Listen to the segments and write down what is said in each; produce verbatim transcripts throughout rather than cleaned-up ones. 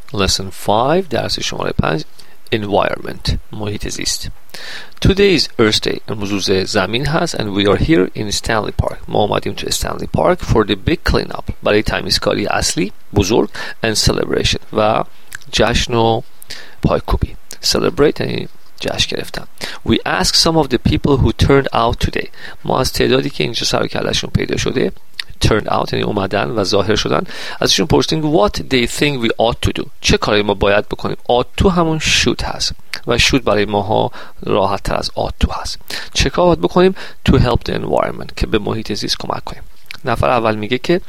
lesson five درس شماره پنج environment محیط زیست. Today is Earth Day. امروز روز زمین هست and we are here in Stanley Park. ما آمدیم تو Stanley Park for the big cleanup برای تمیزکاری اصلی بزرگ and celebration و جشن و پایکوبی. Celebrate یعنی جشن گرفتن. We ask some of the people who turned out today. ما از تعدادی که اینجا سر و کله‌شون پیدا شده turned out یعنی اومدن و ظاهر شدن ازشون پرسیدیم what they think we ought to do. چه کاری ما باید بکنیم. ought to همون should هست و should برای ماها راحت تر از ought to هست. چه کار باید بکنیم to help the environment که به محیط زیست کمک کنیم. نفر اول میگه که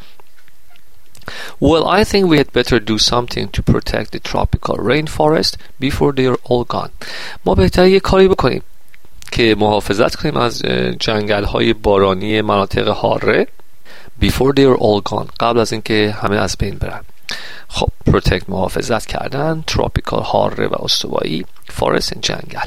Well, I think we had better do something to protect the tropical rainforest before they are all gone. ما بهتره یه کاری بکنیم که محافظت کنیم از جنگل‌های بارانی مناطق حاره before they are all gone قبل از اینکه همه از بین برن. خب protect محافظت کردن، tropical حاره و استوایی، forest جنگل.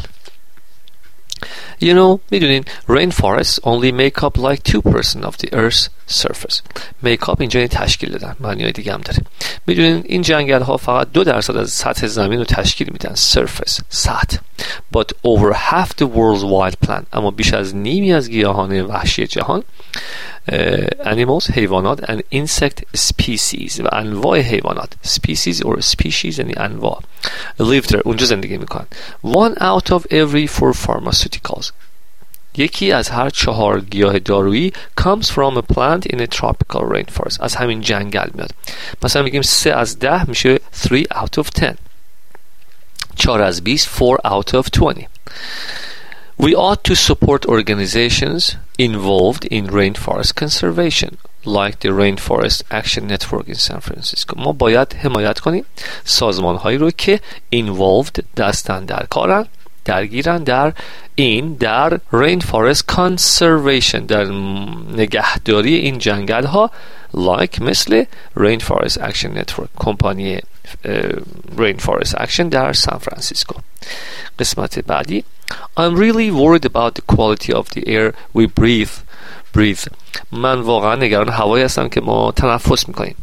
You know, میدونین rainforests only make up like two percent of the earth's surface. make up اینجا تشکیل دادن، معنی دیگه هم داره. میدونین این جنگل ها فقط دو درصد از سطح زمین رو تشکیل میدن، surface سطح. But over half the world's wild plant اما بیش از نیمی از گیاهان وحشی جهان uh, animals حیوانات and insect species و انواع حیوانات species or species یعنی انواع live there اونجا زندگی میکنن. one out of every four pharmaceuticals یکی از هر چهار گیاه دارویی comes from a plant in a tropical rainforest از همین جنگل میاد. مثلا میگیم سه از ده میشه three out of ten، چهار از بیست four out of twenty. We ought to support organizations involved in rainforest conservation like the Rainforest Action Network in San Francisco. ما باید حمایت کنیم سازمان هایی رو که involved دستن در کارن درگیرن در این در rainforest conservation در نگهداری این جنگل ها like مثل Rainforest Action Network کمپانی Rainforest Action در سان فرانسیسکو. قسمت بعدی I'm really worried about the quality of the air we breathe breathe من واقعا نگران هوایی هستم که ما تنفس میکنیم.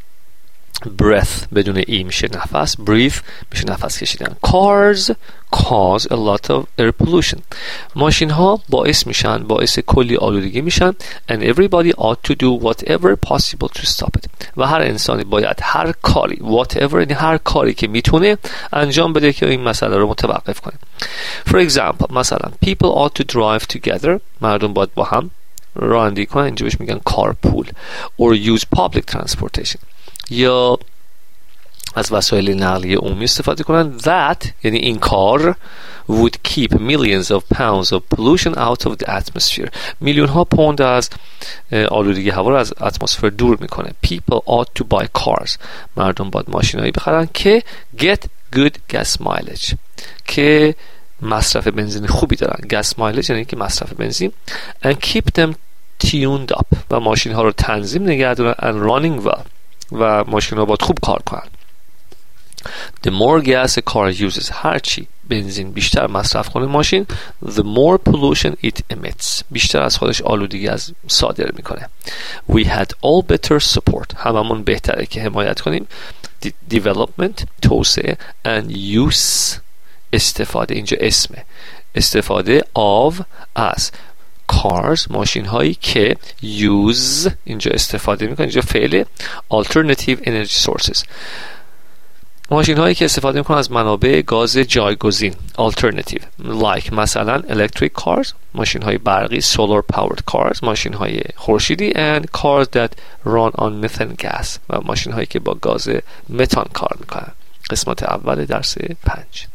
breath بدون ای میشه نفس، breathe میشه نفس کشیدن. cars cause a lot of air pollution ماشین ها باعث میشن باعث کلی آلودگی میشن and everybody ought to do whatever possible to stop it و هر انسانی باید هر کاری whatever یعنی هر کاری که میتونه انجام بده که این مسئله رو متوقف کنه. for example مثلا people ought to drive together مردم باید با هم رانندگی کنن، اینجا بهش میگن carpool or use public transportation یا از وسایل نقلیه عمومی استفاده کنن. that یعنی این کار would keep millions of pounds of pollution out of the atmosphere میلیون ها پوند از آلودگی هوا رو از اتمسفر دور میکنه. people ought to buy cars مردم باید ماشینایی بخرن که get good gas mileage که مصرف بنزین خوبی دارن. gas mileage یعنی که مصرف بنزین and keep them tuned up و ماشین ها رو تنظیم نگه دارن and running well و ماشین ها باید خوب کار کنن. The more gas a car uses هرچی بنزین بیشتر مصرف کنه ماشین the more pollution it emits بیشتر از خودش آلودگی از صادر میکنه. We had all better support هممون بهتره که حمایت کنیم development توسعه and use استفاده اینجا اسمه استفاده of از cars ماشین هایی که use اینجا استفاده میکنن اینجا فعل alternative energy sources ماشین هایی که استفاده میکنن از منابع گاز جایگزین alternative like مثلا electric cars ماشین های برقی solar powered cars ماشین های خورشیدی and cars that run on methane gas و ماشین هایی که با گاز متان کار میکنن. قسمت اول درس پنج.